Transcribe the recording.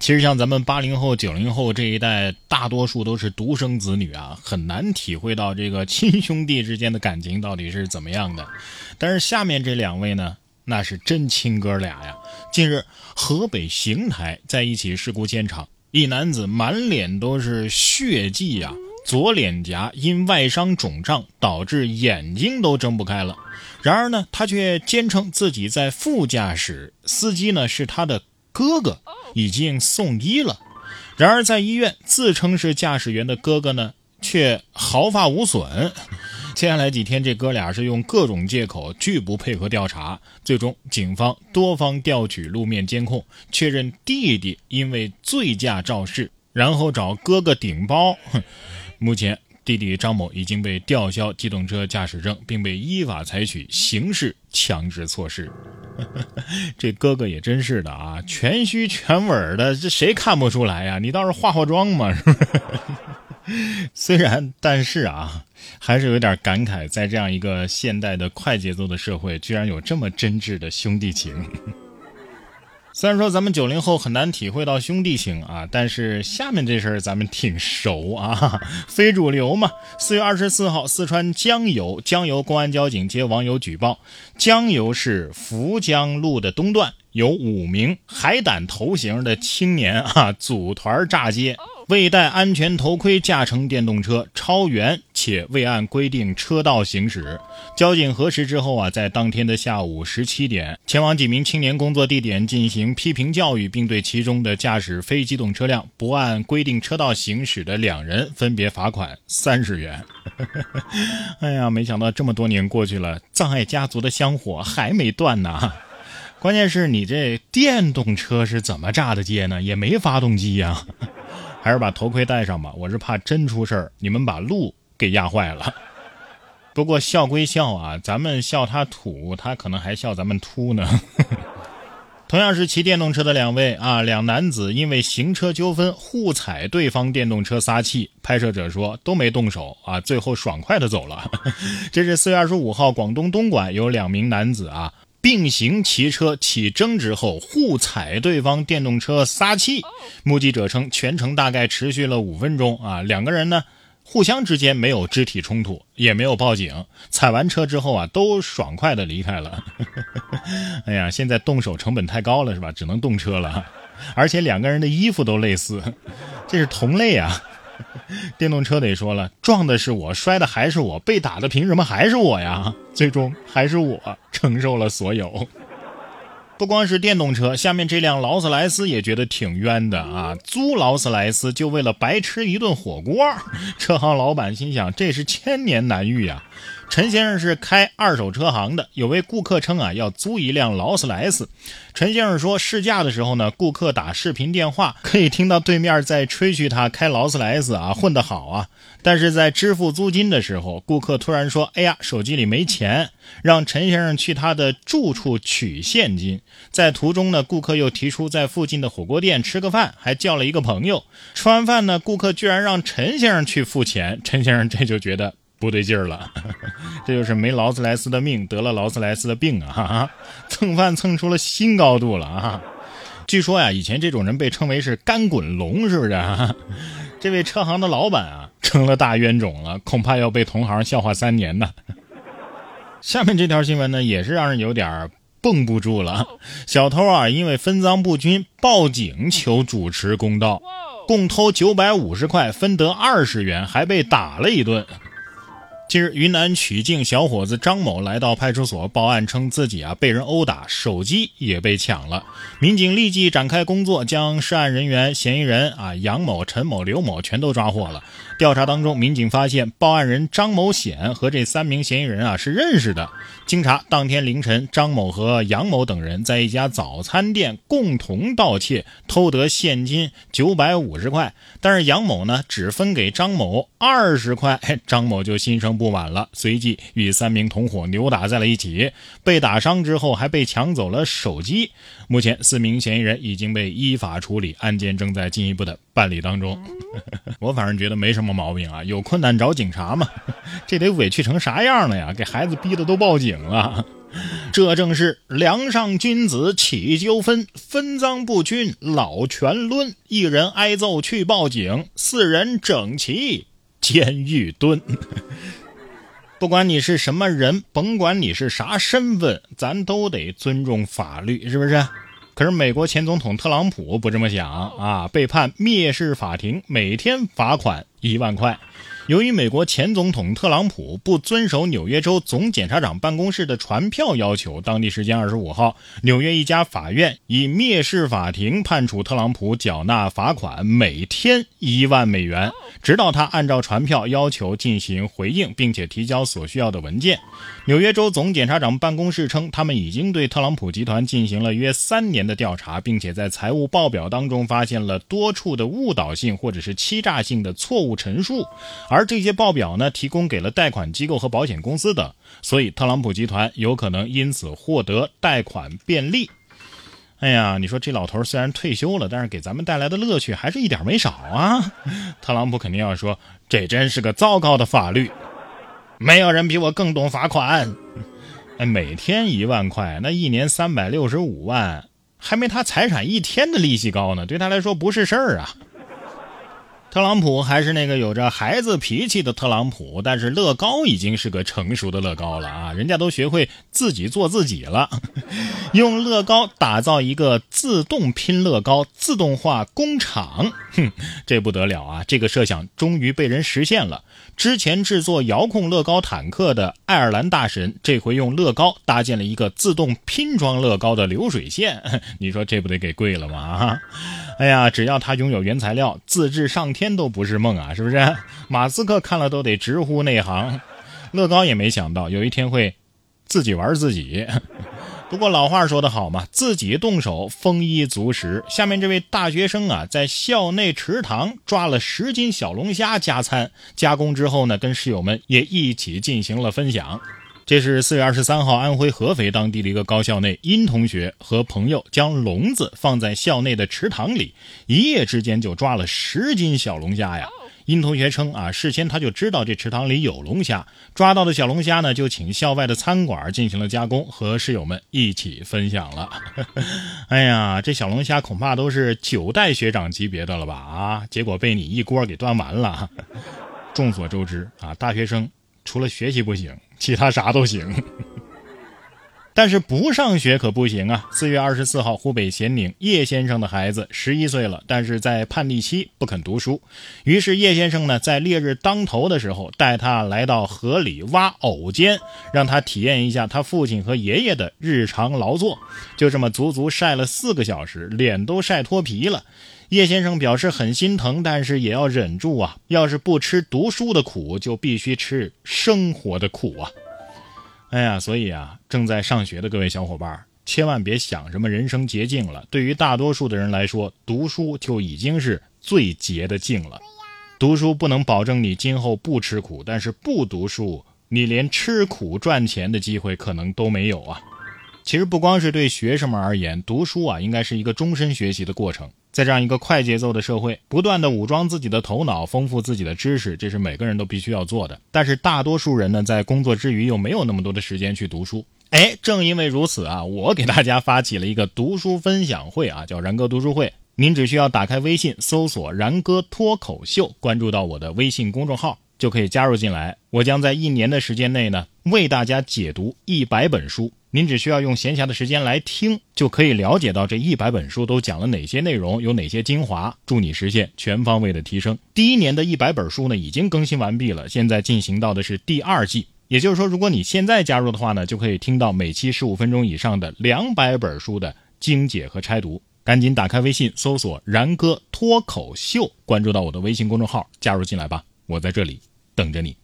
其实像咱们80后、90后这一代，大多数都是独生子女啊，很难体会到这个亲兄弟之间的感情到底是怎么样的。但是下面这两位呢，那是真亲哥俩呀。近日，河北邢台在一起事故现场，一男子满脸都是血迹啊，左脸颊因外伤肿胀导致眼睛都睁不开了。然而呢，他却坚称自己在副驾驶，司机呢是他的哥哥，已经送医了。然而在医院，自称是驾驶员的哥哥呢却毫发无损。接下来几天，这哥俩是用各种借口拒不配合调查，最终警方多方调取路面监控，确认弟弟因为醉驾肇事，然后找哥哥顶包。目前弟弟张某已经被吊销机动车驾驶证，并被依法采取刑事强制措施。这哥哥也真是的啊，全虚全尾的，这谁看不出来呀？你倒是化化妆嘛，是不是？虽然，但是啊，还是有点感慨，在这样一个现代的快节奏的社会，居然有这么真挚的兄弟情。虽然说咱们90后很难体会到兄弟情啊，但是下面这事儿咱们挺熟啊，非主流嘛。4月24号，四川江油公安交警接网友举报，江油市涪江路的东段有5名海胆头型的青年啊，组团炸街，未戴安全头盔驾乘电动车超员且未按规定车道行驶。交警核实之后啊，在当天的下午17点，前往几名青年工作地点进行批评教育，并对其中的驾驶非机动车辆不按规定车道行驶的2人分别罚款30元。哎呀，没想到这么多年过去了，葬爱家族的香火还没断呢。关键是你这电动车是怎么炸的街呢？也没发动机呀。还是把头盔戴上吧，我是怕真出事儿，你们把路给压坏了。不过笑归笑啊，咱们笑他土，他可能还笑咱们秃呢。同样是骑电动车的2位啊，两男子因为行车纠纷互踩对方电动车撒气，拍摄者说都没动手啊，最后爽快的走了。这是4月25号，广东东莞有2名男子啊，并行骑车起争执后互踩对方电动车撒气。目击者称全程大概持续了5分钟啊，2个人呢互相之间没有肢体冲突，也没有报警，踩完车之后啊都爽快的离开了。哎呀，现在动手成本太高了是吧，只能动车了，而且2个人的衣服都类似，这是同类啊。电动车得说了，撞的是我，摔的还是我，被打的凭什么还是我呀？最终还是我承受了所有。不光是电动车，下面这辆劳斯莱斯也觉得挺冤的啊！租劳斯莱斯就为了白吃一顿火锅，车行老板心想这是千年难遇啊！陈先生是开二手车行的，有位顾客称啊要租一辆劳斯莱斯。陈先生说试驾的时候呢，顾客打视频电话，可以听到对面在吹嘘他开劳斯莱斯啊混得好啊。但是在支付租金的时候，顾客突然说哎呀手机里没钱，让陈先生去他的住处取现金。在途中呢，顾客又提出在附近的火锅店吃个饭，还叫了一个朋友。吃完饭呢，顾客居然让陈先生去付钱，陈先生这就觉得不对劲儿了。这就是没劳斯莱斯的命，得了劳斯莱斯的病啊！蹭饭蹭出了新高度了啊！据说呀，以前这种人被称为是干滚龙，是不是啊？这位车行的老板啊，成了大冤种了，恐怕要被同行笑话3年呢。下面这条新闻呢，也是让人有点绷不住了。小偷啊，因为分赃不均报警求主持公道，共偷950块，分得20元，还被打了一顿。近日，云南曲靖小伙子张某来到派出所报案，称自己被人殴打，手机也被抢了。民警立即展开工作，将涉案人员、嫌疑人杨某、陈某、刘某全都抓获了。调查当中，民警发现报案人张某显和这3名嫌疑人是认识的。经查，当天凌晨，张某和杨某等人在一家早餐店共同盗窃，偷得现金950块，但是杨某呢只分给张某20块，张某就心生不满了，随即与3名同伙扭打在了一起，被打伤之后还被抢走了手机。目前4名嫌疑人已经被依法处理，案件正在进一步的办理当中。我反正觉得没什么毛病啊，有困难找警察嘛。这得委屈成啥样了呀，给孩子逼的都报警了。 这正是梁上君子起纠纷，分赃不均老全抡，一人挨揍去报警，四人整齐监狱蹲。不管你是什么人，甭管你是啥身份，咱都得尊重法律，是不是？可是美国前总统特朗普不这么想啊，被判蔑视法庭，每天罚款1万块。由于美国前总统特朗普不遵守纽约州总检察长办公室的传票要求，当地时间25号，纽约一家法院以蔑视法庭判处特朗普缴纳罚款每天1万美元，直到他按照传票要求进行回应，并且提交所需要的文件。纽约州总检察长办公室称，他们已经对特朗普集团进行了约3年的调查，并且在财务报表当中发现了多处的误导性或者是欺诈性的错误陈述，而这些报表呢，提供给了贷款机构和保险公司的，所以特朗普集团有可能因此获得贷款便利。哎呀，你说这老头虽然退休了，但是给咱们带来的乐趣还是一点没少啊。特朗普肯定要说，这真是个糟糕的法律，没有人比我更懂罚款。每天1万块，那一年365万，还没他财产1天的利息高呢，对他来说不是事儿啊。特朗普还是那个有着孩子脾气的特朗普，但是乐高已经是个成熟的乐高了啊！人家都学会自己做自己了，用乐高打造一个自动拼乐高自动化工厂，这不得了啊！这个设想终于被人实现了。之前制作遥控乐高坦克的爱尔兰大神，这回用乐高搭建了一个自动拼装乐高的流水线，你说这不得给贵了吗？哎呀，只要他拥有原材料，自制上天都不是梦啊，是不是？马斯克看了都得直呼内行。乐高也没想到有一天会自己玩自己。不过老话说得好嘛，自己动手丰衣足食。下面这位大学生啊，在校内池塘抓了10斤小龙虾加餐，加工之后呢，跟室友们也一起进行了分享。这是4月23号安徽合肥当地的一个高校内，殷同学和朋友将笼子放在校内的池塘里，一夜之间就抓了10斤小龙虾呀。殷同学称啊，事先他就知道这池塘里有龙虾，抓到的小龙虾呢，就请校外的餐馆进行了加工，和室友们一起分享了。哎呀，这小龙虾恐怕都是9代学长级别的了吧啊！结果被你一锅给端完了。众所周知啊，大学生除了学习不行，其他啥都行。但是不上学可不行啊。4月24号，湖北咸宁叶先生的孩子11岁了，但是在叛逆期不肯读书。于是叶先生呢，在烈日当头的时候，带他来到河里挖藕尖，让他体验一下他父亲和爷爷的日常劳作。就这么足足晒了4个小时，脸都晒脱皮了。叶先生表示很心疼，但是也要忍住啊，要是不吃读书的苦，就必须吃生活的苦啊。哎呀，所以啊，正在上学的各位小伙伴，千万别想什么人生捷径了。对于大多数的人来说，读书就已经是最捷的径了。读书不能保证你今后不吃苦，但是不读书，你连吃苦赚钱的机会可能都没有啊。其实不光是对学生们而言，读书啊，应该是一个终身学习的过程。在这样一个快节奏的社会，不断的武装自己的头脑，丰富自己的知识，这是每个人都必须要做的。但是大多数人呢，在工作之余又没有那么多的时间去读书。正因为如此啊，我给大家发起了一个读书分享会啊，叫然哥读书会。您只需要打开微信搜索然哥脱口秀，关注到我的微信公众号，就可以加入进来。我将在1年的时间内呢，为大家解读100本书。您只需要用闲暇的时间来听，就可以了解到这100本书都讲了哪些内容，有哪些精华，助你实现全方位的提升。第1年的100本书呢，已经更新完毕了，现在进行到的是第2季。也就是说，如果你现在加入的话呢，就可以听到每期15分钟以上的200本书的精解和拆读。赶紧打开微信搜索然哥脱口秀，关注到我的微信公众号，加入进来吧，我在这里等着你。